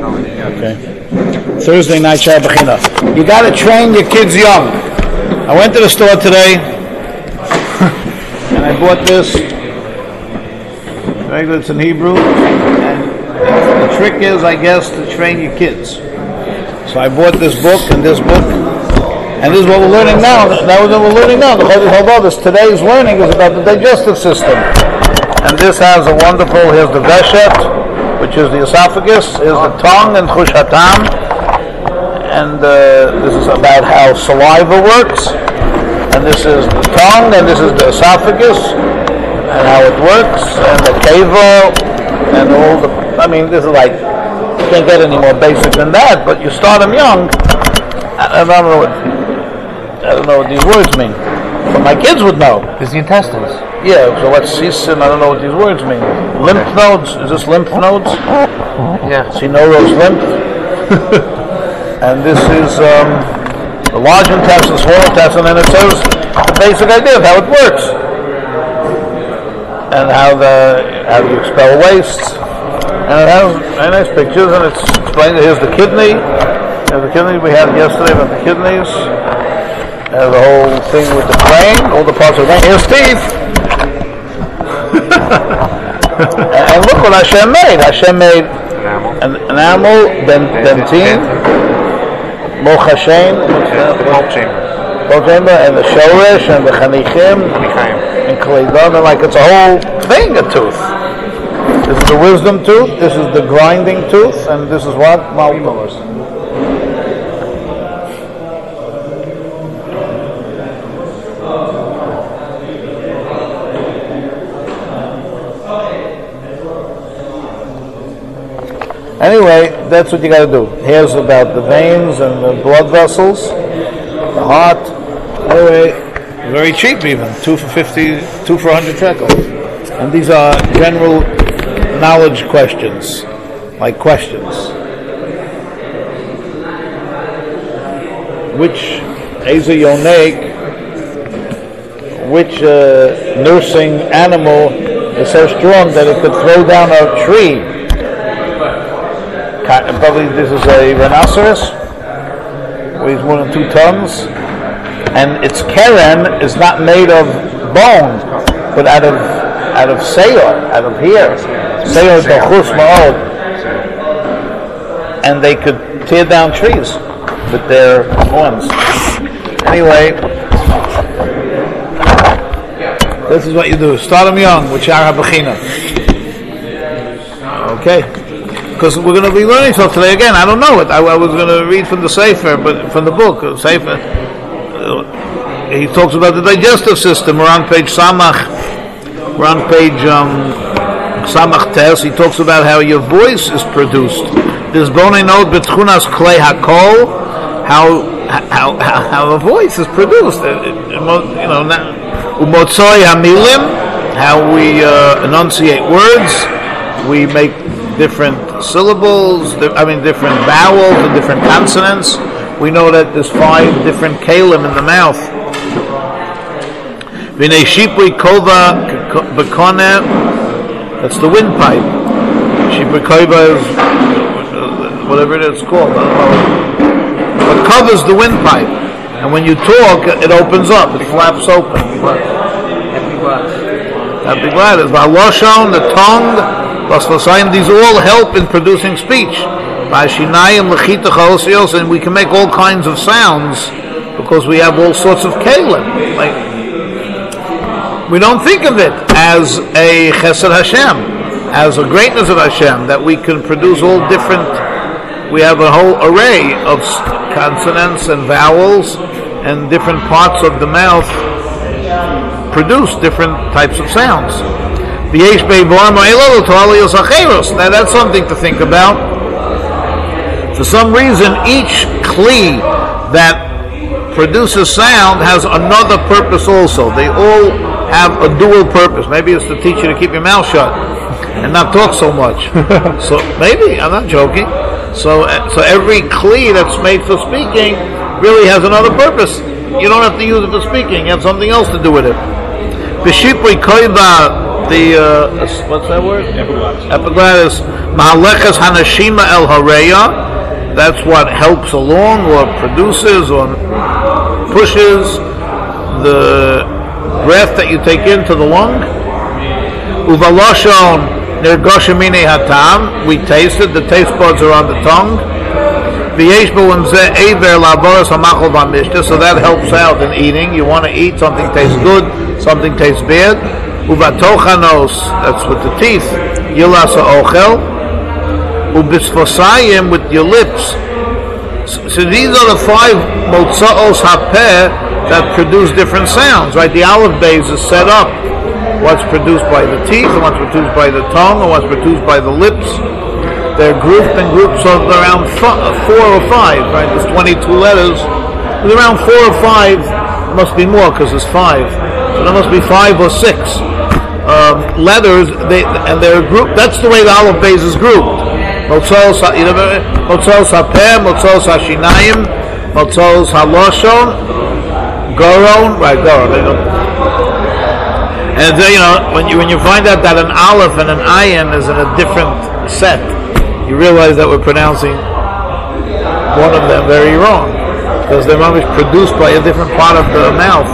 Okay. Thursday night Shara Bechina. You got to train your kids young. I went to the store today and I bought this. It's in Hebrew. And the trick is, I guess, to train your kids. So I bought this book and this book. And this is what we're learning now. That was what we're learning now. Today's learning is about the digestive system. And this has a wonderful, here's the veshet, which is the esophagus, here's the tongue and chush hatam. And this is about how saliva works. And this is the tongue, and this is the esophagus, and how it works, and the keva, and all the, this is like, you can't get any more basic than that, but you start them young. I don't know what these words mean. But my kids would know. It's the intestines. Yeah, so what's sisin? I don't know what these words mean. Lymph nodes? Is this lymph nodes? Yeah. Sinoro's lymph. And this is the large intestine, small intestine, and it says the basic idea of how it works. And how you expel waste. And it has very nice pictures, and it's explained that here's the kidney. There's the kidney we had yesterday about the kidneys. There's the whole thing with the brain, all the parts of the brain. Here's teeth. And look what Hashem made. Hashem made an animal, dentin, moch Hashem, pulp chamber, and the shoresh, and the chanichim, and kleidon, and like it's a whole thing, a tooth. This is the wisdom tooth, this is the grinding tooth, and this is what? Malcolmus. Anyway, that's what you got to do. Here's about the veins and the blood vessels, the heart. Anyway, very cheap even, 2 for 50, 2 for 100 shekels. And these are general knowledge questions, like questions. Which Eza Yonek, which nursing animal is so strong that it could throw down a tree? Probably this is a rhinoceros, weighs more than 2 tons, and its keren is not made of bone, but out of seir, out of hair. Seir dachus ma'od, and they could tear down trees with their horns. Anyway, this is what you do. Start them young with Shara Bechina. Okay. Because we're going to be learning stuff today again. I don't know it. I was going to read from the Sefer, but from the book, Sefer. He talks about the digestive system. We're on page Samach. We're on page Samach Tes. He talks about how your voice is produced. This bonei note betchunas klei hakol. How a voice is produced. Umotzoi hamilim. How we enunciate words. We make different syllables, different vowels and different consonants. We know that there's 5 different kalim in the mouth. V'nei shipui kova b'koneh, that's the windpipe. Shipui kova is whatever it is called, I don't know. But covers the windpipe. And when you talk, it opens up, it flaps open. Happy glad. It's V'haloshon, the tongue, these all help in producing speech. And we can make all kinds of sounds because we have all sorts of kalim. Like, we don't think of it as a chesed Hashem, as a greatness of Hashem, that we can produce all different. We have a whole array of consonants and vowels, and different parts of the mouth produce different types of sounds. Now that's something to think about. For some reason, each kli that produces sound has another purpose also. They all have a dual purpose. Maybe it's to teach you to keep your mouth shut and not talk so much. So maybe, I'm not joking. So every kli that's made for speaking really has another purpose. You don't have to use it for speaking. You have something else to do with it. what's that word? Epiglottis. Mahaleches hanashima el hareya. That's what helps along or produces or pushes the breath that you take into the lung. Uvaloshon nirgosha mine hatam. We tasted. The taste buds are on the tongue. So that helps out in eating. You want to eat, something tastes good, something tastes bad. Uvatochanos, that's with the teeth. Yilasa ochel. Ubisfosayim, with your lips. So these are the 5 motzaos hapeh that produce different sounds, right? The aleph beis is set up. What's produced by the teeth, and what's produced by the tongue, and what's produced by the lips. They're grouped in groups of around 4 or 5, right? There's 22 letters. There's around 4 or 5. There must be more because there's 5. So there must be 5 or 6 letters. And they're grouped. That's the way the aleph beis is grouped. Motzos hapeh, motzos hashinayim, motzos haloshon, goron, right? Goron. And when you find out that an aleph and an ayin is in a different set, you realize that we're pronouncing one of them very wrong because they're always produced by a different part of the mouth.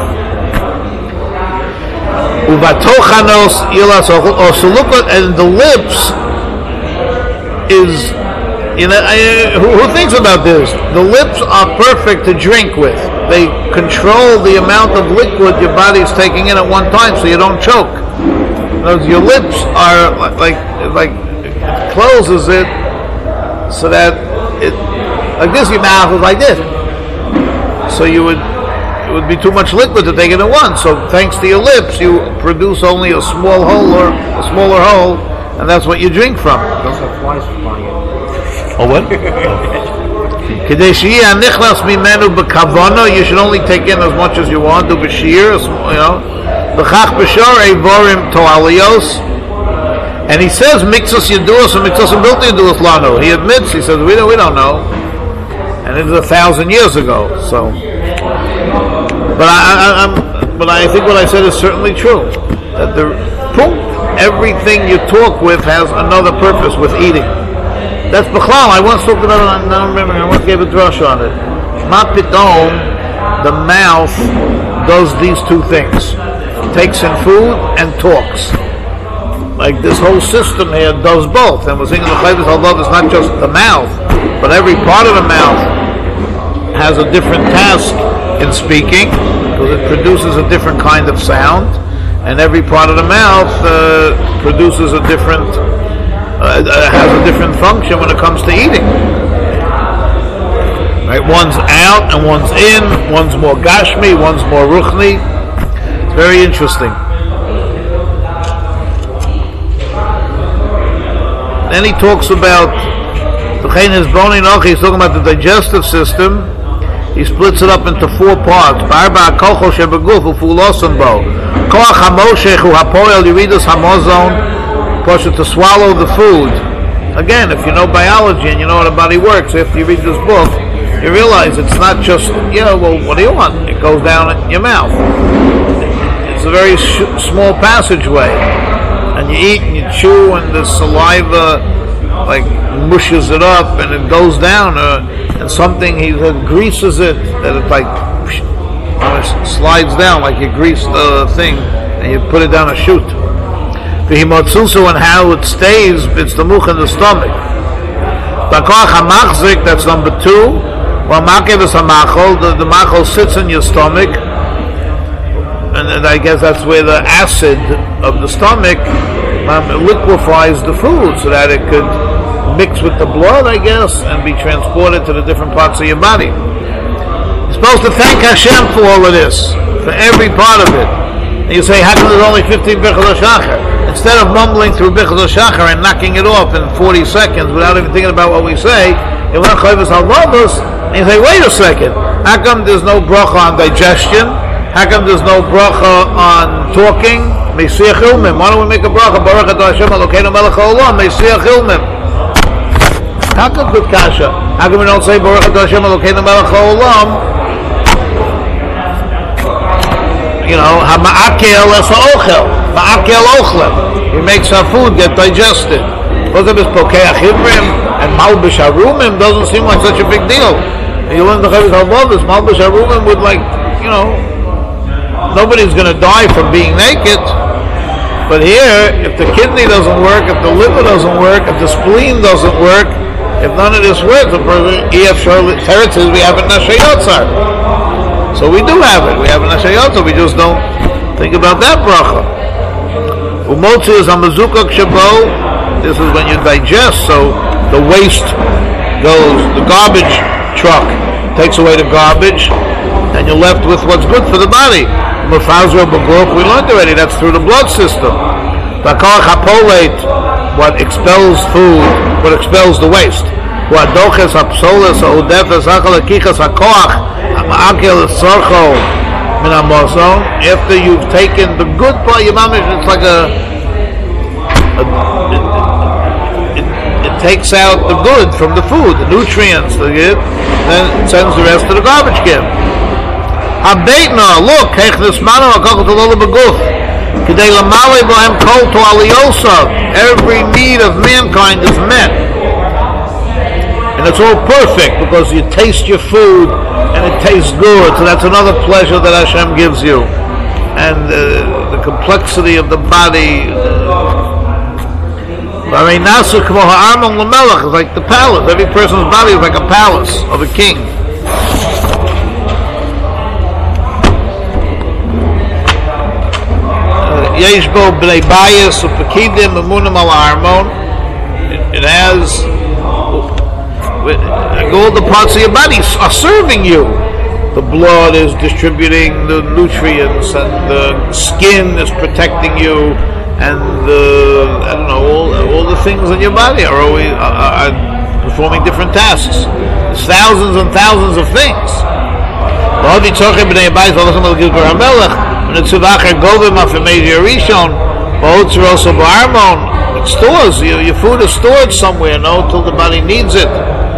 Uvatochanos ilas osulukot, and the lips is, who thinks about this? The lips are perfect to drink with. They control the amount of liquid your body is taking in at one time, so you don't choke. Your lips are like it closes it so that it, like this, your mouth is like this. So it would be too much liquid to take it at once. So thanks to your lips, you produce only a small hole or a smaller hole, and that's what you drink from. Oh, what? You should only take in as much as you want. Do b'shir, and he says mixus yeduos and mixus bilti yeduos lano. He admits, he says we don't know, and it was 1,000 years ago. So, but I think what I said is certainly true. That everything you talk with has another purpose with eating. That's Bechlal. I once talked about it, I don't remember, I once gave a drush on it. Ma pitom, the mouth does these 2 things. It takes in food and talks. Like this whole system here does both. And we're saying in the Chayvus, although it's not just the mouth, but every part of the mouth has a different task in speaking, because it produces a different kind of sound, and every part of the mouth produces a different has a different function when it comes to eating. Right? One's out and one's in. One's more gashmi, one's more ruchni. It's very interesting. Then he talks about he's talking about the digestive system. He splits it up into 4 parts. To swallow the food. Again, if you know biology and you know how the body works, after you read this book, you realize it's not just, what do you want? It goes down in your mouth. It's a very small passageway. And you eat and you chew and the saliva mushes it up and it goes down. And something, he said, greases it, that it slides down like you grease the thing and you put it down a chute. The himotsusu, and how it stays, it's the much in the stomach. That's number 2. Well, the machol sits in your stomach, and I guess that's where the acid of the stomach liquefies the food so that it could mix with the blood, I guess, and be transported to the different parts of your body. You're supposed to thank Hashem for all of this, for every part of it. And you say, how come there's only 15 Birchos HaShachar? Instead of mumbling through Birchos HaShachar and knocking it off in 40 seconds without even thinking about what we say, you want Chayvus Halvavos, and you say, wait a second, how come there's no bracha on digestion? How come there's no bracha on talking? Meisiach Ilmim. Why don't we make a bracha? Baruch Atah Hashem Elokeinu Melech HaOlam, Meisiach Ilmim. How come good kasha? How come we don't say Baruch Atah Hashem Elokeinu Melech HaOlam? Hama'akel es ha'ochel, ma'akel ochlem. he makes our food get digested. Because of his Pokeach Hivrim and Malbish Harumim doesn't seem like such a big deal. You learn the Chovos HaLevavos, Malbish Harumim would nobody's going to die from being naked. But here, if the kidney doesn't work, if the liver doesn't work, if the spleen doesn't work, if none of this works, the person, we have a Nashe Yotzar. So we do have it. We have a Nashe Yotzar. We just don't think about that bracha. Umotzi is Hamazukak Shabo. This is when you digest, so the waste goes, the garbage truck takes away the garbage, and you're left with what's good for the body. Mufazra B'Guf, we learned already, that's through the blood system. Bakar Chapolate, what expels food, what expels the waste. What Doches Hapsoles, Odefes, Achalakichas Hakoach, Ma'akel Sorcho, Minamozon. After you've taken the good part, your mamish, it's like it takes out the good from the food, the nutrients, then it sends the rest to the garbage can. Habeitna, look, every need of mankind is met. And it's all perfect because you taste your food and it tastes good. So that's another pleasure that Hashem gives you. And the complexity of the body. It's like the palace. Every person's body is like a palace of a king. Yeshbo b'nei bayis u'pekidim emunim al ha'armon. It has all the parts of your body are serving you. The blood is distributing the nutrients, and the skin is protecting you, and all the things in your body are always are performing different tasks. There's thousands and thousands of things. It stores, your food is stored somewhere, till the body needs it.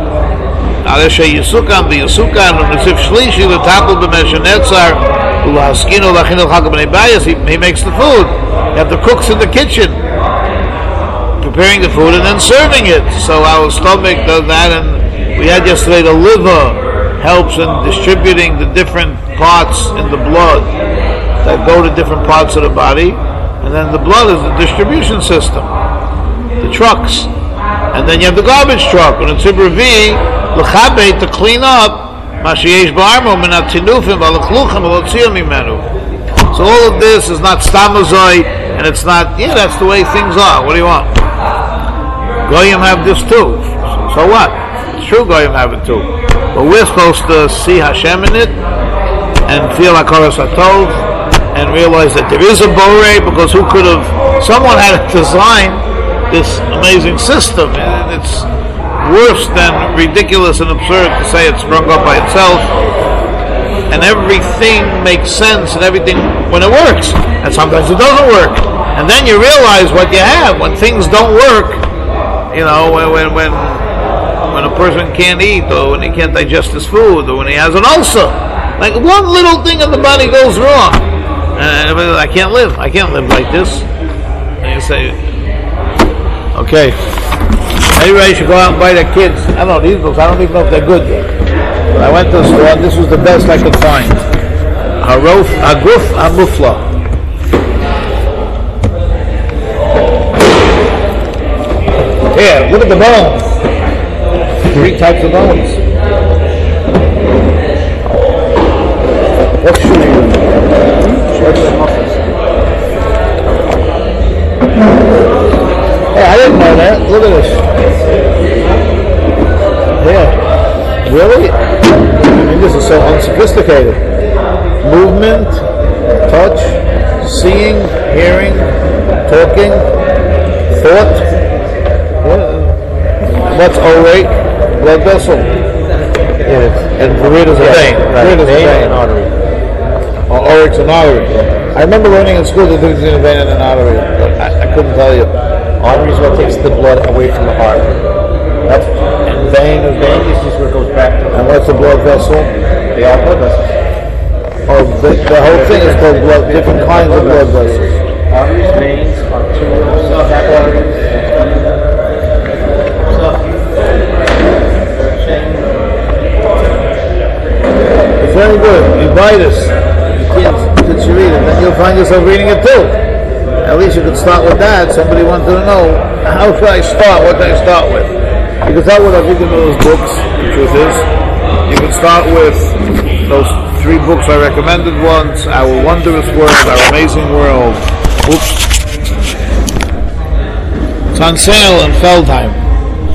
He makes the food. You have the cooks in the kitchen preparing the food and then serving it. So our stomach does that, and we had yesterday the liver helps in distributing the different parts in the blood that go to different parts of the body, and then the blood is the distribution system, the trucks, and then you have the garbage truck, and it's Ibravi, l'chabet, to clean up, mashiyesh ba'armo, minat tinufim, v'alachluchem, v'lotziyam imenu. So all of this is not stamazoi, and it's not, that's the way things are. What do you want? Goyim have this too. So what? It's true Goyim have it too. But we're supposed to see Hashem in it, and feel HaKoros HaTov, and realize that there is a Borei, because someone had to design this amazing system, and it's worse than ridiculous and absurd to say it sprung up by itself, and everything makes sense, and everything, when it works, and sometimes it doesn't work, and then you realize what you have, when things don't work, when a person can't eat, or when he can't digest his food, or when he has an ulcer, like one little thing in the body goes wrong, and I can't live like this. And you say, okay, everybody should go out and buy their kids. I don't know, these books, I don't even know if they're good yet. But I went to the store, and this was the best I could find. Aguf HaMufla. Here, look at the bones. 3 types of bones. What should you do? Hey, I didn't know that. Look at this. Yeah. Really? I mean, this is so unsophisticated. Movement, touch, seeing, hearing, talking, thought. What's awake? Blood vessel. And where does it vein? Where does it vein? And artery. Or oryx and artery. I remember learning in school the difference between a vein and an artery, but I couldn't tell you. Artery is what takes the blood away from the heart. And vein is just where it goes back to. And what's a blood vessel? They are blood vessels. Oh, the whole thing is called blood. Different kinds of blood vessels. Arteries, veins, arterials, capillaries. It's very good. You buy this. Kids should read it. Then you'll find yourself reading it too. At least you could start with that. Somebody wanted to know, how should I start? What do I start with? You can start with a few of those books. The truth is, you can start with those 3 books I recommended once: Our Wondrous World, Our Amazing World. Oops. It's on sale in Feldheim.